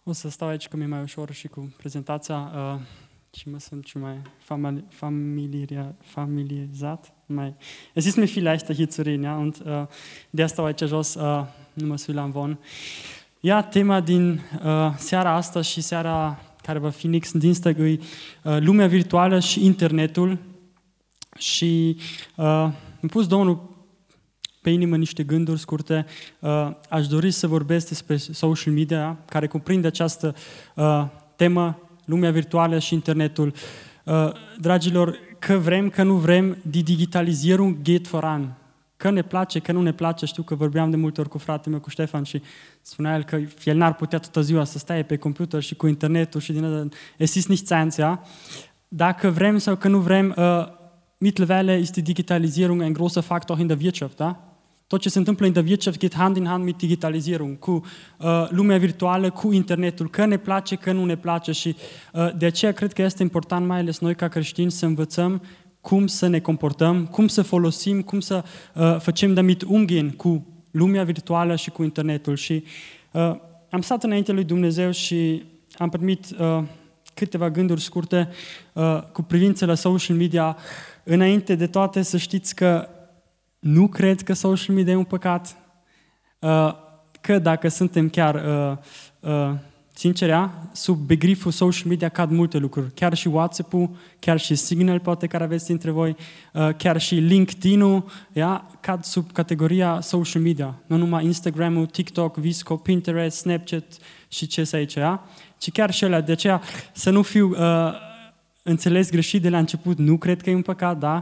O să stau aici că mi-e mai ușor și cu prezentația și mă sunt și mai familiarizat. Es ist mir viel leichter hier zu reden, ja, und der stau aici jos, nu mă sui la învon. Ja, tema din seara asta și seara care va fi next dinsdag e lumea virtuală și internetul. Și mi-a pus Domnul pe inimă niște gânduri scurte. Aș dori să vorbesc despre social media, care cuprinde această temă, lumea virtuală și internetul. Dragilor, că vrem, că nu vrem, die Digitalisierung geht voran. Că ne place, că nu ne place, știu că vorbeam de multe ori cu fratele meu, cu Ștefan, și spunea el că el n-ar putea toată ziua să stai pe computer și cu internetul și din es ist nicht seins, ja. Dacă vrem sau că nu vrem, mittlerweile ist die Digitalisierung ein großer Faktor in der Wirtschaft, da? Tot ce se întâmplă în der Wirtschaft geht hand in hand mit Digitalisierung, cu lumea virtuală, cu internetul, că ne place, că nu ne place și de aceea cred că este important, mai ales noi ca creștini, să învățăm cum să ne comportăm, cum să folosim, cum să facem damit umgehen cu lumea virtuală și cu internetul. Și am stat înainte lui Dumnezeu și am primit câteva gânduri scurte cu privință la social media. Înainte de toate să știți că nu cred că social media e un păcat, că dacă suntem chiar sinceri, sub begriful social media cad multe lucruri. Chiar și WhatsApp-ul, chiar și Signal, poate care aveți dintre voi, chiar și LinkedIn-ul, cad sub categoria social media. Nu numai Instagram-ul, TikTok, Visco, Pinterest, Snapchat și ce să aici, ci chiar și alea. De aceea să nu fiu înțeles greșit de la început, nu cred că e un păcat, da?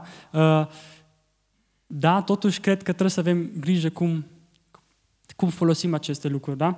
Da, totuși cred că trebuie să avem grijă cum folosim aceste lucruri, da?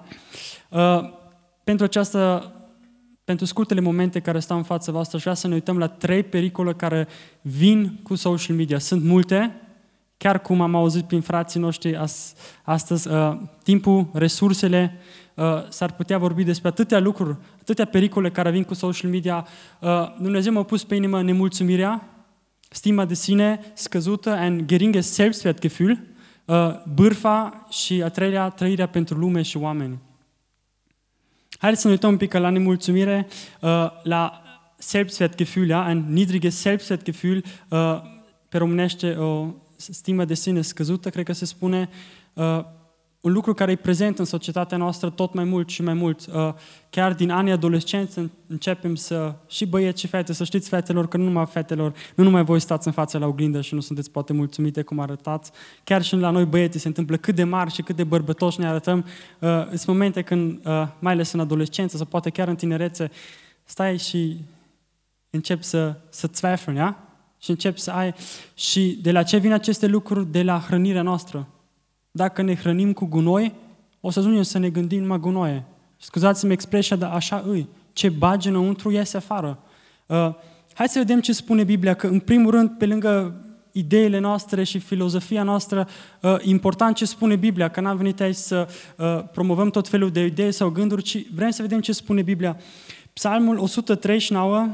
Pentru scurtele momente care stau în fața voastră, aș vrea să ne uităm la 3 pericole care vin cu social media. Sunt multe, chiar cum am auzit prin frații noștri astăzi, timpul, resursele, s-ar putea vorbi despre atâtea lucruri, atâtea pericole care vin cu social media. Dumnezeu m-a pus pe inimă nemulțumirea, stima de sine scăzută, ein geringes Selbstwertgefühl, bârfa și a treilea, trăirea pentru lume și oameni. Haideți să ne uităm un pic la nemulțumire, la Selbstwertgefühl, ein niedriges Selbstwertgefühl, pe românește o stimă de sine scăzută, cred că se spune, un lucru care e prezent în societatea noastră tot mai mult și mai mult. Chiar din anii adolescenți începem să, și băieți și fete, să știți fetelor că nu numai fetelor, nu numai voi stați în fața la oglindă și nu sunteți poate mulțumite cum arătați. Chiar și la noi băieții se întâmplă cât de mari și cât de bărbătoși ne arătăm. Sunt momente când, mai ales în adolescență sau poate chiar în tinerețe, stai și începi să zweifeln, ja? Și începi să ai. Și de la ce vin aceste lucruri? De la hrănirea noastră. Dacă ne hrănim cu gunoi, o să ajungem să ne gândim numai gunoie. Scuzați-mi expresia, dar așa îi. Ce bagi înăuntru, iese afară. Hai să vedem ce spune Biblia, că în primul rând, pe lângă ideile noastre și filozofia noastră, important ce spune Biblia, că n-am venit aici să promovăm tot felul de idei sau gânduri, ci vrem să vedem ce spune Biblia. Psalmul 139,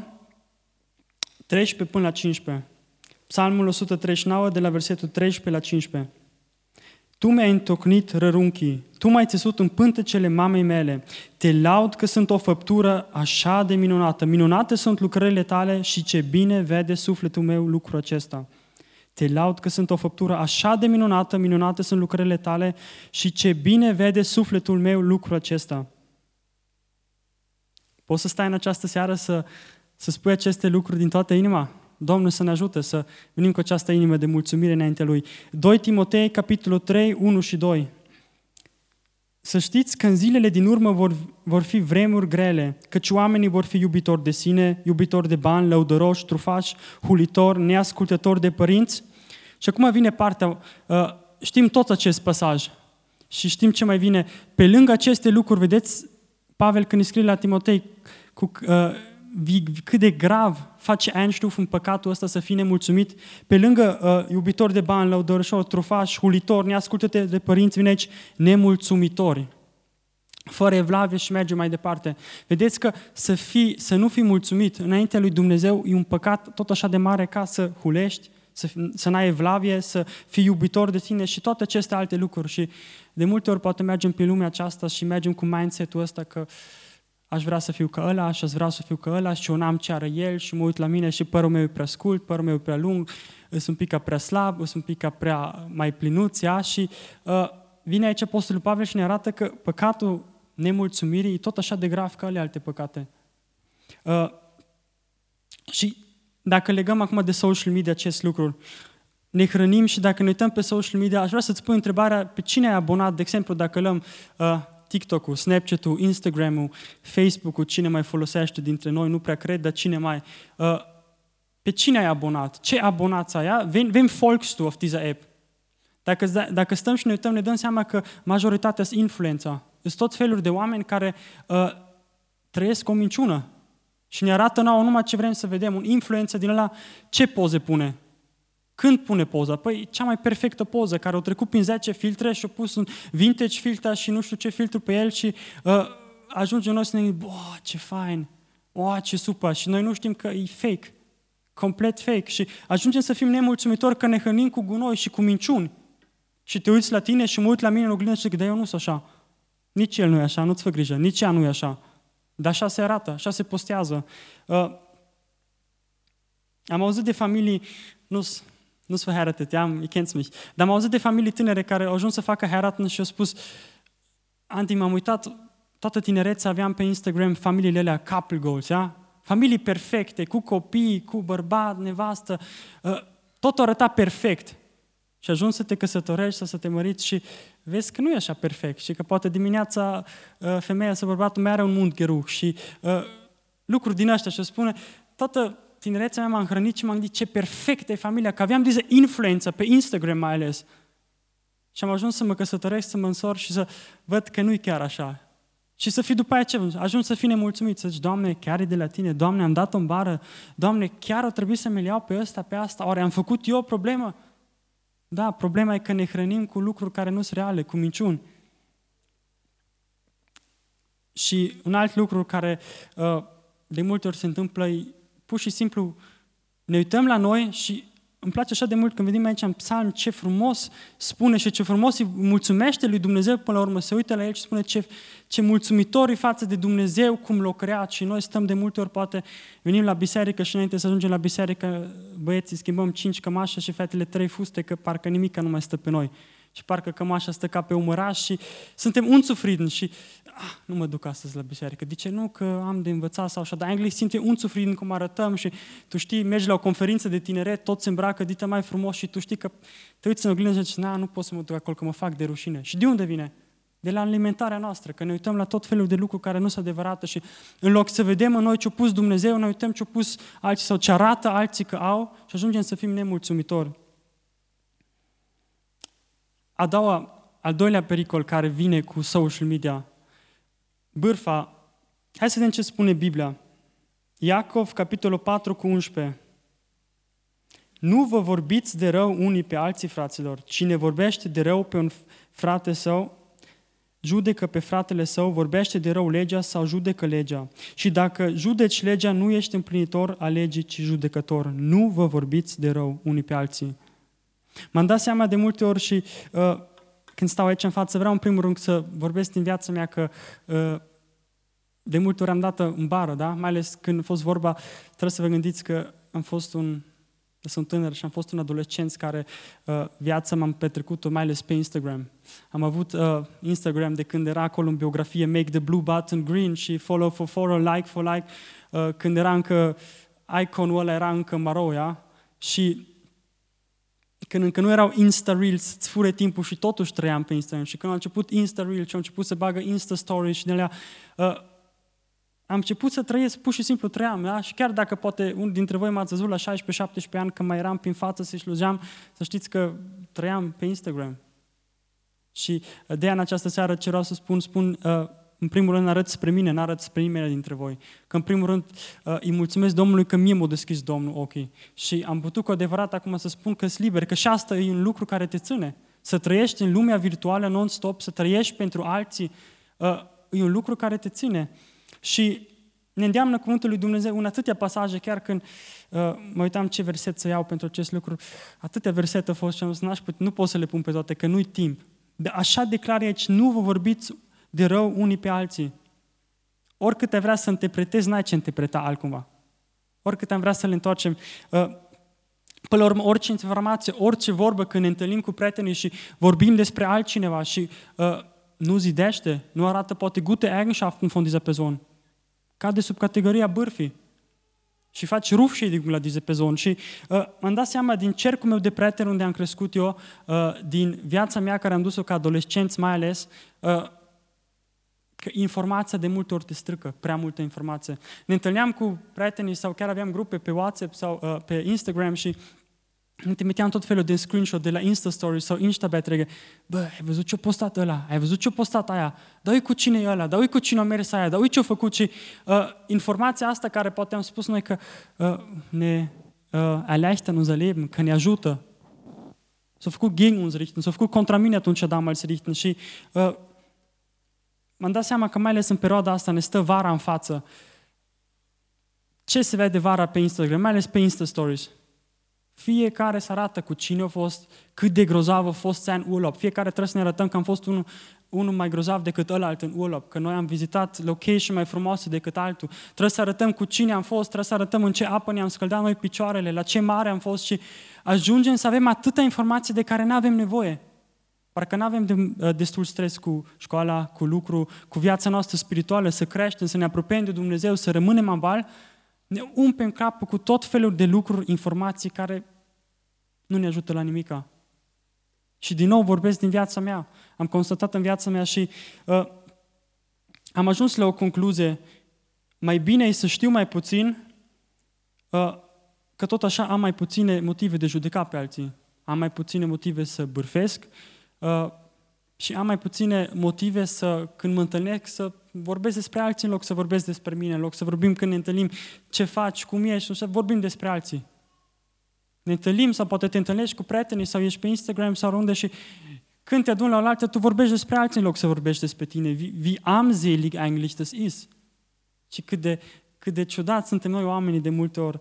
13 până la 15. Psalmul 139, de la versetul 13 la 15. Tu mi-ai întocnit rărunchii, tu m-ai țesut în pântecele mamei mele. Te laud că sunt o făptură așa de minunată. Minunate sunt lucrările tale și ce bine vede sufletul meu lucrul acesta. Te laud că sunt o făptură așa de minunată, minunate sunt lucrările tale și ce bine vede sufletul meu lucrul acesta. Poți să stai în această seară să spui aceste lucruri din toată inima? Domnul să ne ajute să venim cu această inimă de mulțumire înaintea Lui. 2 Timotei, capitolul 3, 1 și 2. Să știți că în zilele din urmă vor fi vremuri grele, căci oamenii vor fi iubitori de sine, iubitori de bani, lăudăroși, trufași, hulitori, neascultători de părinți. Și acum vine partea, știm tot acest pasaj și știm ce mai vine. Pe lângă aceste lucruri, vedeți, Pavel când îi scrie la Timotei cât de grav face Einstuf în păcatul ăsta să fii nemulțumit, pe lângă iubitori de bani, lăudăroși, trufași, hulitori, neascultători de părinți, vine aici nemulțumitori. Fără evlavie și merge mai departe. Vedeți că să nu fii mulțumit înaintea lui Dumnezeu e un păcat tot așa de mare ca să hulești, să n-ai evlavie, să fii iubitor de tine și toate aceste alte lucruri. Și de multe ori poate mergem pe lumea aceasta și mergem cu mindset-ul ăsta că aș vrea să fiu ca ăla și aș vrea să fiu ca ăla și eu n-am ce are el și mă uit la mine și părul meu e prea scurt, părul meu e prea lung, sunt un pic prea slab, sunt un pic prea mai plinuț, și vine aici Apostolul Pavel și ne arată că păcatul nemulțumirii e tot așa de grav ca ale alte păcate. Și dacă legăm acum de social media acest lucru, ne hrănim și dacă ne uităm pe social media, aș vrea să-ți pun întrebarea pe cine ai abonat, de exemplu, dacă luăm TikTok-ul, Snapchat-ul, Instagram-ul, Facebook-ul, cine mai folosește dintre noi, nu prea cred, dar cine mai... Pe cine ai abonat? Ce abonați ai? Wem folgst du auf dieser App? Dacă stăm și ne uităm, ne dăm seama că majoritatea sunt influența. Sunt tot feluri de oameni care trăiesc o minciună și ne arată nouă numai ce vrem să vedem. Un influencer din ăla, ce poze pune? Când pune poza? Păi cea mai perfectă poză, care au trecut prin 10 filtre și au pus un vintage filter și nu știu ce filtru pe el și ajungem noi să ne gândim, ce fain, ce super, și noi nu știm că e fake, complet fake, și ajungem să fim nemulțumitori că ne hrănim cu gunoi și cu minciuni. Și te uiți la tine și mă uit la mine în oglindă și zic, dar eu nu sunt așa. Nici el nu e așa, nu-ți fă grijă, nici ea nu e așa. Dar așa se arată, așa se postează. Am auzit de familii, nu-s verheiratet, ihr kennt's mich. Dar am auzit de familii tinere care au ajuns să facă heiraten și au spus, Andy, m-am uitat, toată tinerețea aveam pe Instagram familiile alea, couple goals, familii perfecte, cu copii, cu bărbat, nevastă, tot arăta perfect. Și ajungi să te căsătorești sau să te măriți și vezi că nu e așa perfect și că poate dimineața femeia sau bărbatul mai are un mundgeruch și lucruri din astea. Și o spune, toată tinerețea mea m-am hrănit și m-am gândit ce perfectă e familia, că aveam de influență pe Instagram mai ales. Și am ajuns să mă căsătoresc, să mă însor și să văd că nu e chiar așa. Și să fii după aia ce? Ajungi să fii nemulțumit, să zici, Doamne, chiar e de la Tine, Doamne, am dat-o în bară, Doamne, chiar o trebuie să-mi iau pe ăsta, pe asta, oare am făcut eu o problemă? Da, problema e că ne hrănim cu lucruri care nu sunt reale, cu minciuni. Și un alt lucru care de multe ori se întâmplă e pur și simplu ne uităm la noi și îmi place așa de mult când vedem aici în psalm ce frumos spune și ce frumos îi mulțumește lui Dumnezeu până la urmă, se uită la el și spune ce mulțumitor e față de Dumnezeu, cum l-a creat. Și noi stăm de multe ori, poate venim la biserică și înainte să ajungem la biserică, băieții schimbăm 5 cămașe și fetele 3 fuste, că parcă nimica nu mai stă pe noi. Și parcă cămașa stă ca pe umăraș și suntem unzufrieden și nu mă duc astăzi la biserică. De ce nu? Că am de învățat sau așa. Dar englezii simte unzufrieden cum arătăm și tu știi, mergi la o conferință de tineret, toți se îmbracă dită mai frumos și tu știi că te uiți în oglindă și zici, nu pot să mă duc acolo, că mă fac de rușine. Și de unde vine? De la alimentarea noastră, că ne uităm la tot felul de lucruri care nu sunt adevărate și în loc să vedem în noi ce-a pus Dumnezeu, ne uităm ce-a pus alții sau ce arată alții că au și ajungem să fim nemulțumitori. Al doilea pericol care vine cu social media, bârfa. Hai să vedem ce spune Biblia. Iacov, capitolul 4 cu 11. Nu vă vorbiți de rău unii pe alții, fraților. Cine vorbește de rău pe un frate său, judecă pe fratele său, vorbește de rău legea sau judecă legea. Și dacă judeci legea, nu ești împlinitor a legii, ci judecător. Nu vă vorbiți de rău unii pe alții. M-am dat seama de multe ori și când stau aici în față, vreau în primul rând să vorbesc din viața mea că de multe ori am dat în bară, da? Mai ales când a fost vorba, trebuie să vă gândiți că sunt tânăr și am fost un adolescent care viața m-am petrecut-o mai ales pe Instagram. Am avut Instagram de când era acolo în biografie Make the blue button green și follow for follow, like for like, când era încă iconul ăla era încă maro, ja? Și când încă nu erau Insta Reels, îți fure timpul și totuși trăiam pe Instagram. Și când au început Insta Reels și au început să bagă Insta Stories și de alea, am început să trăiesc, pur și simplu trăiam. Da? Și chiar dacă poate unul dintre voi m-ați văzut la 16-17 ani, când mai eram prin față să-i slujeam, să știți că trăiam pe Instagram. Și de aia în această seară ce vreau să spun, în primul rând arăt spre mine, n-arăt spre nimeni dintre voi. Că în primul rând îi mulțumesc Domnului că mie m-a deschis Domnul ochii. Și am putut cu adevărat acum să spun că sunt liber, că și asta e un lucru care te ține. Să trăiești în lumea virtuală non-stop, să trăiești pentru alții, e un lucru care te ține. Și ne îndeamnă cuvântul lui Dumnezeu în atâtea pasaje, chiar când mă uitam ce verset să iau pentru acest lucru, atâtea versete au fost și am zis, nu pot să le pun pe toate, că nu-i timp. Așa declară aici, nu vă vorbiți de rău unii pe alții. oricât ai vrea să interpretezi, n-ai ce interpreta altcumva. Oricât am vrea să le întoarcem. Până la urmă, orice informație, orice vorbă, când ne întâlnim cu prietenii și vorbim despre altcineva și nu zidește, nu arată poate gute Eigenschaften von dieser Person, cade sub categoria bârfii și faci Rufschädigung la diese Person. Și m-am dat seama din cercul meu de prieteni unde am crescut eu, din viața mea care am dus-o ca adolescent mai ales, că informația de multe ori te strică, prea multă informație. Ne întâlneam cu prietenii sau chiar aveam grupe pe WhatsApp sau pe Instagram și ne trimiteam tot felul de screenshot de la Insta Stories sau Instabetrege. Bă, ai văzut ce-a postat ăla? Ai văzut ce-a postat aia? Dar uite cu cine e ăla? Dar uite cu cine a mers aia? Dar uite ce-a făcut? Și informația asta care poate am spus noi că ne erleichtern unser Leben, că ne ajută. S-a făcut gegen uns richten, s-a făcut contra mine atunci damals richten și m-am dat seama că mai ales în perioada asta ne stă vara în față. Ce se vede vara pe Instagram, mai ales pe Insta Stories? Fiecare se arată cu cine a fost, cât de grozav a fost în urlaub. Fiecare trebuie să ne arătăm că am fost unul mai grozav decât ălalt în urlaub, că noi am vizitat location mai frumoase decât altul. Trebuie să arătăm cu cine am fost, trebuie să arătăm în ce apă ne-am scăldat noi picioarele, la ce mare am fost și ajungem să avem atâta informație de care nu avem nevoie. Parcă nu avem destul stres cu școala, cu lucru, cu viața noastră spirituală, să creștem, să ne apropiem de Dumnezeu, să rămânem în val, ne umplem capul cu tot felul de lucruri, informații care nu ne ajută la nimica. Și din nou vorbesc din viața mea. Am constatat în viața mea și am ajuns la o concluzie. Mai bine e să știu mai puțin, că tot așa am mai puține motive de judeca pe alții. Am mai puține motive să bârfesc și am mai puține motive să, când mă întâlnesc, să vorbesc despre alții în loc să vorbesc despre mine, în loc să vorbim când ne întâlnim ce faci, cum ești, să vorbim despre alții. Ne întâlnim sau poate te întâlnești cu prietenii sau ești pe Instagram sau unde și când te aduni la oaltă, tu vorbești despre alții în loc să vorbești despre tine. Wie armselig eigentlich das ist. Și cât de ciudat suntem noi oamenii de multe ori.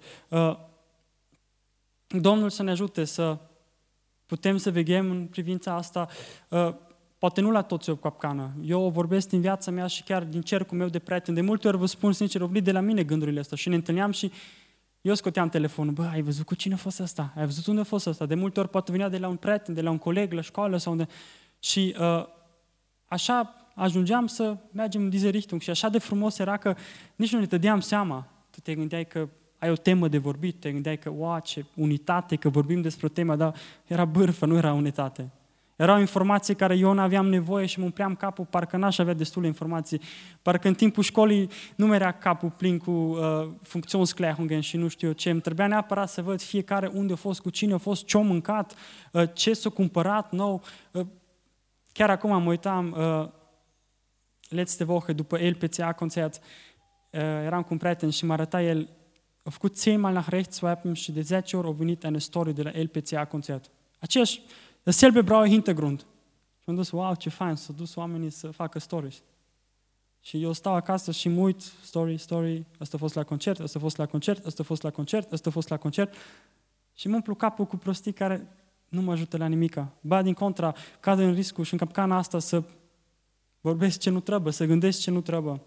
Domnul să ne ajute să putem să veghem în privința asta, poate nu la toți o capcană. Eu o vorbesc din viața mea și chiar din cercul meu de prieteni. De multe ori vă spun sincer, oblid de la mine gândurile astea și ne întâlneam și eu scoteam telefonul. Bă, ai văzut cu cine a fost asta? Ai văzut unde a fost asta? De multe ori poate venea de la un prieten, de la un coleg, la școală sau unde. Și așa ajungeam să mergem în diese Richtung și așa de frumos era că nici nu ne dădeam seama. Tu te gândeai că ai o temă de vorbit, te gândeai că, wow, ce unitate, că vorbim despre o temă, dar era bârfă, nu era unitate. Era o informație care eu nu aveam nevoie și mă umpleam capul, parcă n-aș avea destule informații. Parcă în timpul școlii nu mi-era capul plin cu functionsklärungen și nu știu eu ce. Îmi trebuia neapărat să văd fiecare unde a fost, cu cine a fost, ce-a mâncat, ce s-a cumpărat nou. Chiar acum mă uitam, letzte Woche, după LPCA-concert, eram cu un prieten și mă arăta el, a făcut 10 mal nach rechts swipen și de 10 ori a venit eine story de la LPCA-concert. Aceeași, dasselbe blaue Hintergrund. Și am dus, wow, ce fain, s-au dus oamenii să facă stories. Și eu stau acasă și mă uit, story, ăsta a fost la concert, ăsta a fost la concert, ăsta a fost la concert, ăsta a fost la concert. Și mă umplu capul cu prostii care nu mă ajută la nimica. Ba, din contra, cad în riscul și în capcana asta să vorbesc ce nu trebuie, să gândesc ce nu trebuie.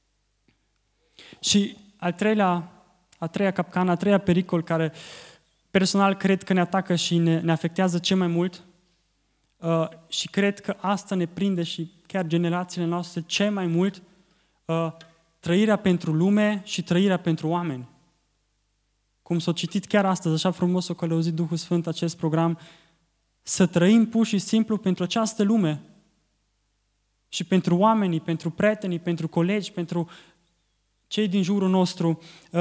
Și a treia capcană, a treia pericol care personal cred că ne atacă și ne afectează cel mai mult și cred că asta ne prinde și chiar generațiile noastre cel mai mult, trăirea pentru lume și trăirea pentru oameni. Cum s-a citit chiar astăzi, așa frumos o călăuzit Duhul Sfânt acest program, să trăim pur și simplu pentru această lume și pentru oamenii, pentru prietenii, pentru colegi, pentru cei din jurul nostru.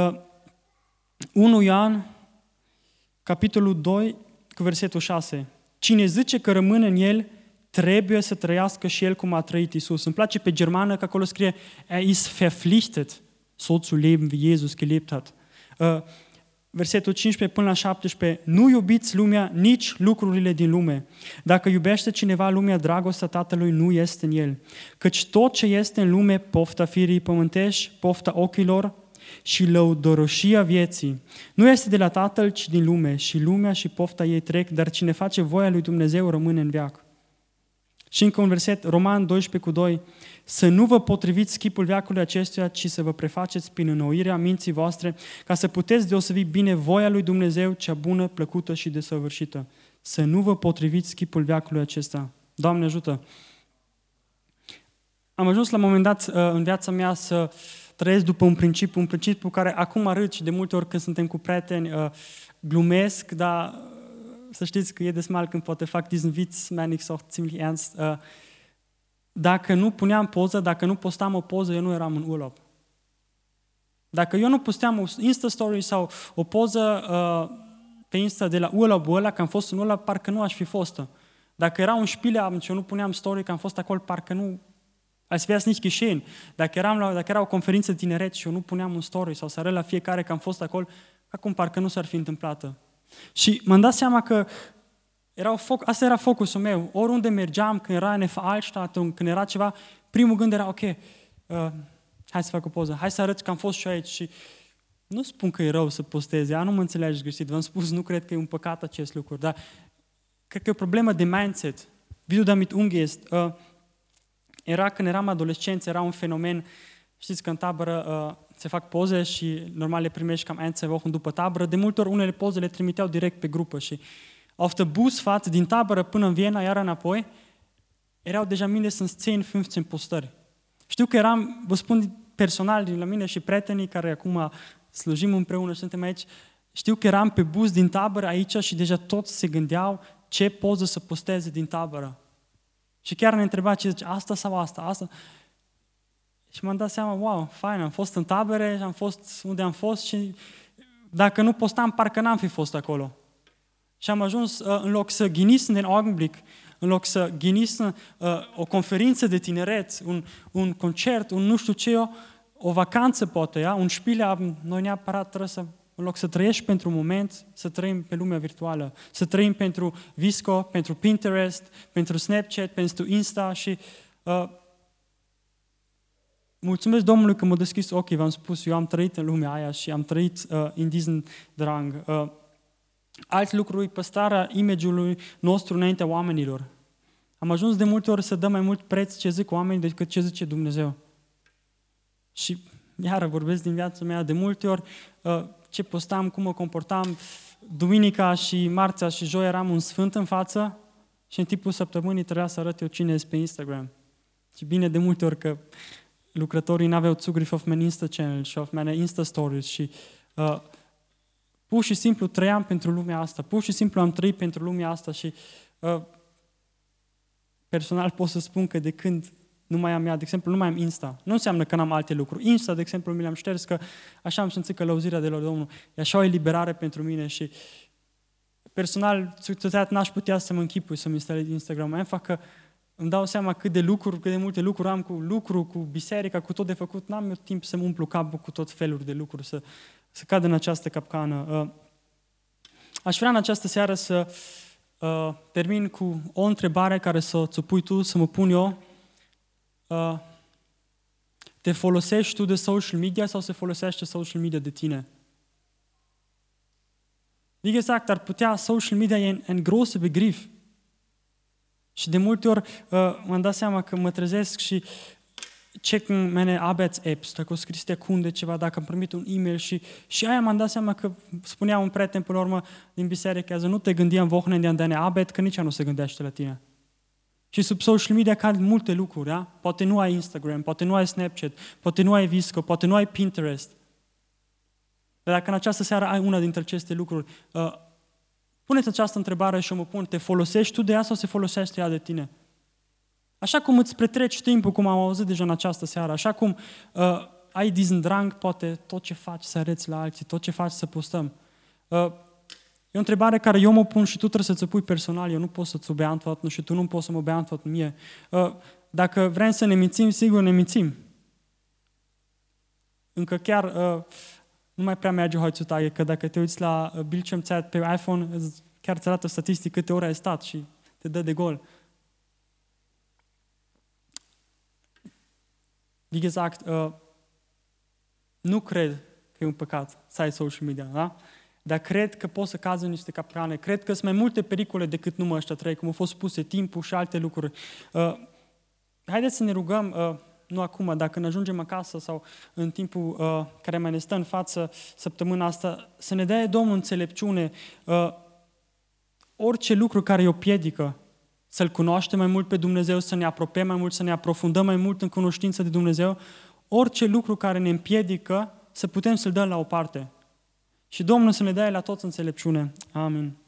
1 Ioan, capitolul 2, cu versetul 6. Cine zice că rămâne în el, trebuie să trăiască și el cum a trăit Iisus. Îmi place pe germană că acolo scrie ist verpflichtet, so zu leben, wie Jesus gelebt hat. Versetul 15 până la 17. Nu iubiți lumea, nici lucrurile din lume. Dacă iubește cineva lumea, dragostea Tatălui nu este în el. Căci tot ce este în lume, pofta firii pământești, pofta ochilor și lăudoroșia vieții, nu este de la Tatăl, ci din lume. Și lumea și pofta ei trec, dar cine face voia lui Dumnezeu rămâne în veac. Și încă un verset, Roman 12:2. să nu vă potriviți chipul veacului acestuia, ci să vă prefaceți prin înnoirea minții voastre, ca să puteți deosebi bine voia lui Dumnezeu, cea bună, plăcută și desăvârșită. Să nu vă potriviți chipul veacului acesta. Doamne ajută! Am ajuns la un moment dat în viața mea să trăiesc după un principiu care acum arăt și de multe ori când suntem cu prieteni glumesc, dar să știți că jedes Mal când poate fac diesen Witz, meine ich auch ziemlich ernst. Dacă nu puneam poză, dacă nu postam o poză, eu nu eram în urlaub. Dacă eu nu posteam o Insta-story sau o poză pe Insta de la urlaubul ăla, că am fost în urlaub, parcă nu aș fi fost. Dacă era un Spieleabend și eu nu puneam story că am fost acolo, parcă nu, als wäre es nicht geschehen. Dacă era o conferință de tineret și eu nu puneam un story sau să arăt la fiecare că am fost acolo, acum parcă nu s-ar fi întâmplat. Și m-am dat seama că asta era focusul meu. Oriunde mergeam, când era în Veranstaltung, când era ceva, primul gând era, ok, hai să fac o poză, hai să arăt că am fost și aici. Și nu spun că e rău să postez, nu mă înțelegeți greșit, v-am spus, nu cred că e un păcat acest lucru, dar cred că e o problemă de mindset. Wie du damit umgehst. Era când eram adolescenți, era un fenomen, știți că în tabără se fac poze și normal le primești cam 1-2 Wochen după tabără. De multe ori unele poze le trimiteau direct pe grupă și auf der Busfahrt din tabără până în Viena, iar înapoi, erau deja mindestens 10-15 postări. Știu că eram, vă spun personal din la mine și prietenii care acum slujim împreună și suntem aici, știu că eram pe bus din tabără aici și deja toți se gândeau ce poză să posteze din tabără. Și chiar ne întreba ce zice, asta sau asta. Și m-am dat seama, wow, fain, am fost în tabere, am fost unde am fost și dacă nu postam, parcă n-am fi fost acolo. Și am ajuns, în loc să genießen den Augenblick, în loc să genießen o conferință de tineret, un concert, un nu știu ce, o vacanță poate, un Spieleabend, noi neapărat trebuie să, în loc să trăiești pentru un moment, să trăim pe lumea virtuală, să trăim pentru Visco, pentru Pinterest, pentru Snapchat, pentru Insta și mulțumesc Domnului că m-a deschis ochii, v-am spus, eu am trăit în lumea aia și am trăit in diesen Drang. Alt lucru e păstrarea image-ului nostru înaintea oamenilor. Am ajuns de multe ori să dăm mai mult preț ce zic oamenii decât ce zice Dumnezeu. Și iară vorbesc din viața mea, de multe ori ce postam, cum mă comportam, duminica și marțea și joi eram un sfânt în față și în timpul săptămânii trebuia să arăt eu cine este pe Instagram. Și bine de multe ori că lucrătorii n-aveau Zugriff auf mein Insta-Channel și auf meine Insta-Stories și pur și simplu trăiam pentru lumea asta, pur și simplu am trăit pentru lumea asta și personal pot să spun că de când nu mai am ea, de exemplu, nu mai am Insta. Nu înseamnă că n-am alte lucruri. Insta, de exemplu, mi le-am șters că așa am simțit că lăuzirea de la Domnul e așa o eliberare pentru mine și personal, n-aș putea să mă închipui să-mi instalez Instagram. Mai fac că îmi dau seama cât de multe lucruri am cu biserica, cu tot de făcut. N-am eu timp să-mi umplu capul cu tot feluri de lucruri, să cad în această capcană. Aș vrea în această seară să termin cu o întrebare care să ți-o pui tu, să mă pun eu. Te folosești tu de social media sau se folosește social media de tine? Wie gesagt, ar putea, social media e un großer Begriff. Și de multe ori m-am dat seama că mă trezesc și checken meine Arbeits-Apps, dacă o scris de cunde ceva, dacă am primit un e-mail și aia m-am dat seama că spunea un prieten până la urmă din biserică, nu te gândi am Wochenende an deine Arbeit, că nici ea nu se gândește la tine. Și sub social media cad multe lucruri, da? Poate nu ai Instagram, poate nu ai Snapchat, poate nu ai Visco, poate nu ai Pinterest. Dar dacă în această seară ai una dintre aceste lucruri, puneți această întrebare și o mă pun, te folosești tu de ea sau se folosește ea de tine? Așa cum îți pretreci timpul, cum am auzit deja în această seară, așa cum ai diesen Drang, poate tot ce faci să arăți la alții, tot ce faci să postăm. E o întrebare care eu mă pun și tu trebuie să ți-o pui personal, eu nu pot să ți-o beantworten și tu nu poți să mă beantworten mie. Dacă vrem să ne mințim, sigur ne mințim. Încă chiar nu mai prea merge heutzutage, că dacă te uiți la Bildschirmzeit pe iPhone, chiar îți arată statistic câte ore ai stat și te dă de gol. Wie gesagt, nu cred că e un păcat să ai social media, da? Dar cred că poți să cazi în niște capcane. Cred că sunt mai multe pericole decât numai ăștia trei, cum au fost spuse timpul și alte lucruri. Haideți să ne rugăm, nu acum, dacă ne ajungem acasă sau în timpul care mai ne stă în față săptămâna asta, să ne dea Domnul înțelepciune, orice lucru care o piedică, să-L cunoaștem mai mult pe Dumnezeu, să ne apropiem mai mult, să ne aprofundăm mai mult în cunoștință de Dumnezeu, orice lucru care ne împiedică, să putem să-L dăm la o parte. Și Domnul să ne dea la toți înțelepciune. Amin.